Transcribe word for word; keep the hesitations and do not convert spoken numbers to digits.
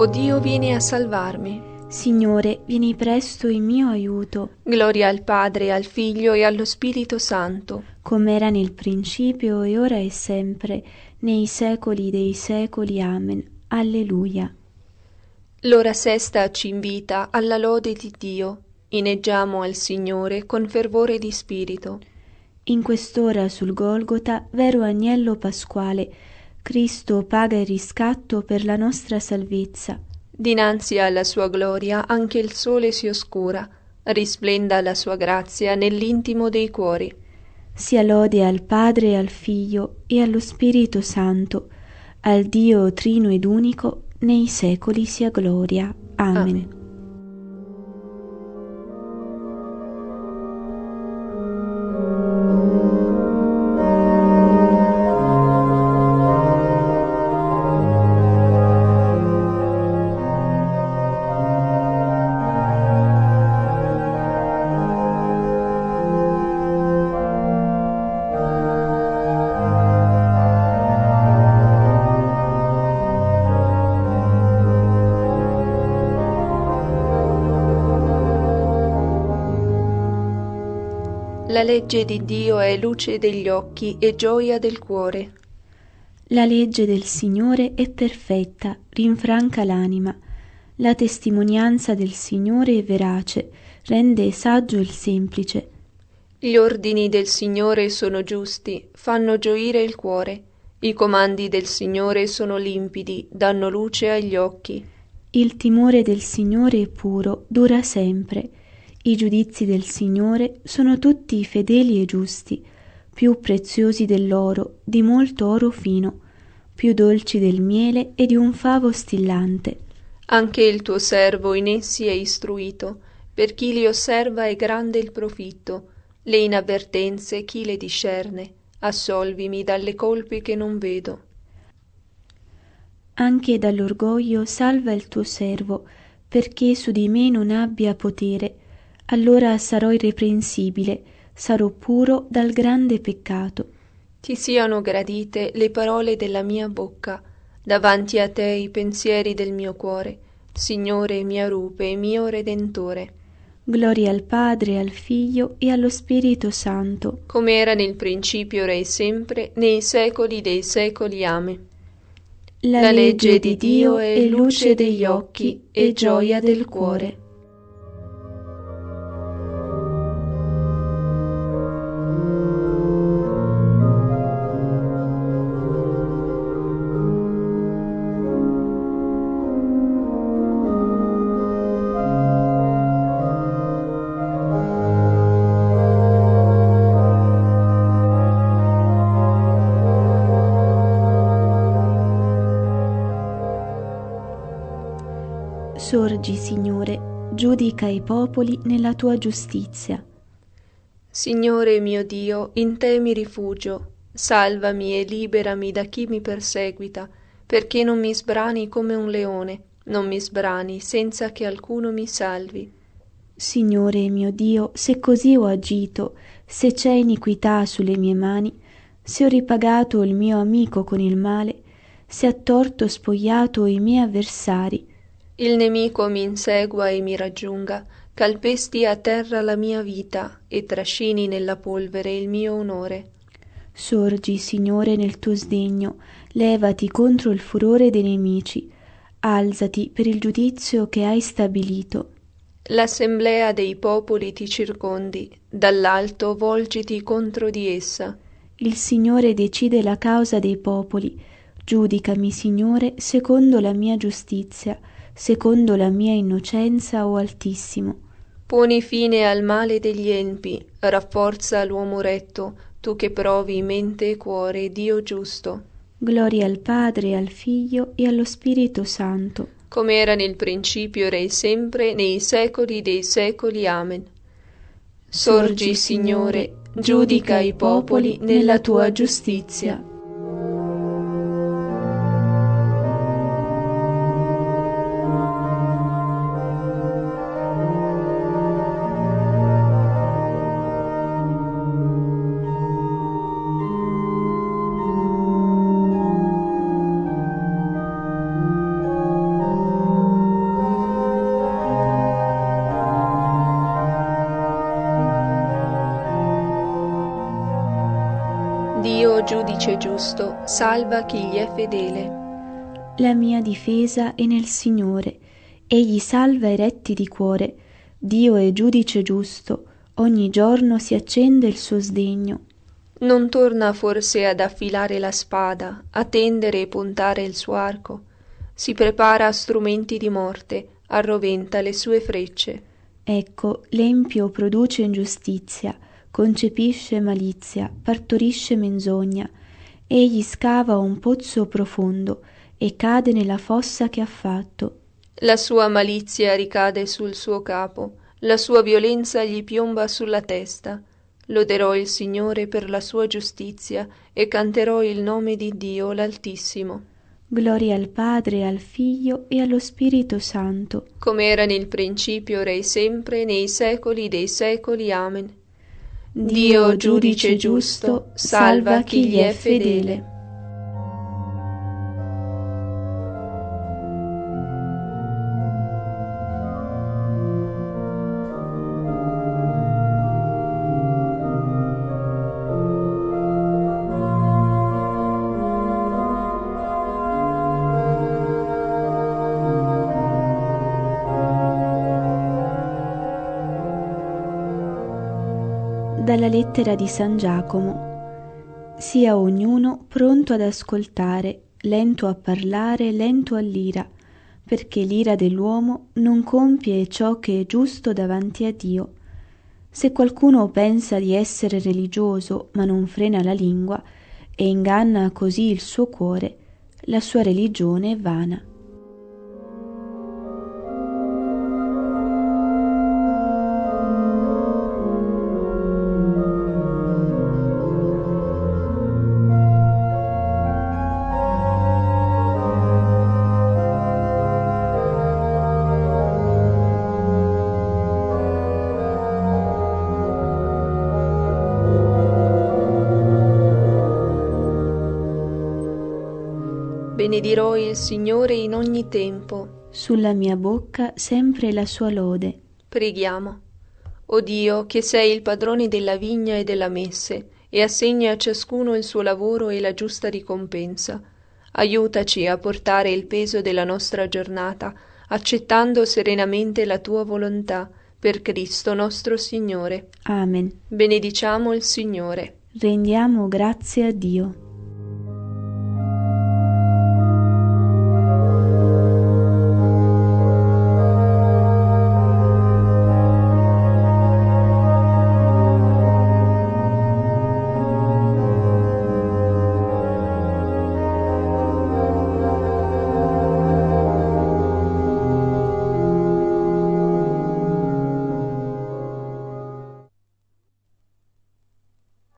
O Dio, vieni a salvarmi. Signore, vieni presto in mio aiuto. Gloria al Padre, al Figlio e allo Spirito Santo, come era nel principio e ora e sempre, nei secoli dei secoli. Amen. Alleluia. L'ora sesta ci invita alla lode di Dio. Inneggiamo al Signore con fervore di spirito. In quest'ora sul Golgota, vero agnello pasquale, Cristo paga il riscatto per la nostra salvezza. Dinanzi alla sua gloria anche il sole si oscura, risplenda la sua grazia nell'intimo dei cuori. Sia lode al Padre, al Figlio e allo Spirito Santo, al Dio trino ed unico, nei secoli sia gloria. Amen. Amen. La legge di Dio è luce degli occhi e gioia del cuore. La legge del Signore è perfetta, rinfranca l'anima. La testimonianza del Signore è verace, rende saggio il semplice. Gli ordini del Signore sono giusti, fanno gioire il cuore. I comandi del Signore sono limpidi, danno luce agli occhi. Il timore del Signore è puro, dura sempre. I giudizi del Signore sono tutti fedeli e giusti, più preziosi dell'oro, di molto oro fino, più dolci del miele e di un favo stillante. Anche il tuo servo in essi è istruito, per chi li osserva è grande il profitto. Le inavvertenze chi le discerne? Assolvimi dalle colpe che non vedo. Anche dall'orgoglio salva il tuo servo, perché su di me non abbia potere. Allora sarò irreprensibile, sarò puro dal grande peccato. Ti siano gradite le parole della mia bocca, davanti a te i pensieri del mio cuore, Signore mia rupe e mio Redentore. Gloria al Padre, al Figlio e allo Spirito Santo, come era nel principio, ora e sempre, nei secoli dei secoli. Amen. La, La legge di Dio è luce degli occhi e gioia del cuore. Sorgi, Signore, giudica i popoli nella tua giustizia. Signore mio Dio, in te mi rifugio, salvami e liberami da chi mi perseguita, perché non mi sbrani come un leone, non mi sbrani senza che alcuno mi salvi. Signore mio Dio, se così ho agito, se c'è iniquità sulle mie mani, se ho ripagato il mio amico con il male, se a torto ho spogliato i miei avversari, il nemico mi insegua e mi raggiunga, calpesti a terra la mia vita e trascini nella polvere il mio onore. Sorgi, Signore, nel tuo sdegno, levati contro il furore dei nemici, alzati per il giudizio che hai stabilito. L'assemblea dei popoli ti circondi, dall'alto volgiti contro di essa. Il Signore decide la causa dei popoli, giudicami, Signore, secondo la mia giustizia, secondo la mia innocenza, o Altissimo. Poni fine al male degli empi, rafforza l'uomo retto, tu che provi mente e cuore, Dio giusto. Gloria al Padre, al Figlio e allo Spirito Santo, come era nel principio, ora e sempre, nei secoli dei secoli. Amen. Sorgi, Signore, giudica i popoli nella tua giustizia. giudice giusto, salva chi gli è fedele. La mia difesa è nel Signore, egli salva i retti di cuore. Dio è giudice giusto, ogni giorno si accende il suo sdegno. Non torna forse ad affilare la spada, a tendere e puntare il suo arco? Si prepara a strumenti di morte, arroventa le sue frecce. Ecco, l'empio produce ingiustizia, concepisce malizia, partorisce menzogna. Egli scava un pozzo profondo e cade nella fossa che ha fatto. La sua malizia ricade sul suo capo, la sua violenza gli piomba sulla testa. Loderò il Signore per la sua giustizia e canterò il nome di Dio l'Altissimo. Gloria al Padre, al Figlio e allo Spirito Santo, come era nel principio, ora e sempre, nei secoli dei secoli. Amen. Dio, giudice giusto, salva chi gli è fedele. Dalla lettera di San Giacomo. Sia ognuno pronto ad ascoltare, lento a parlare, lento all'ira, perché l'ira dell'uomo non compie ciò che è giusto davanti a Dio. Se qualcuno pensa di essere religioso ma non frena la lingua e inganna così il suo cuore, la sua religione è vana. Benedirò il Signore in ogni tempo. Sulla mia bocca sempre la sua lode. Preghiamo. O Dio, che sei il padrone della vigna e della messe, e assegni a ciascuno il suo lavoro e la giusta ricompensa, aiutaci a portare il peso della nostra giornata, accettando serenamente la tua volontà, per Cristo nostro Signore. Amen. Benediciamo il Signore. Rendiamo grazie a Dio.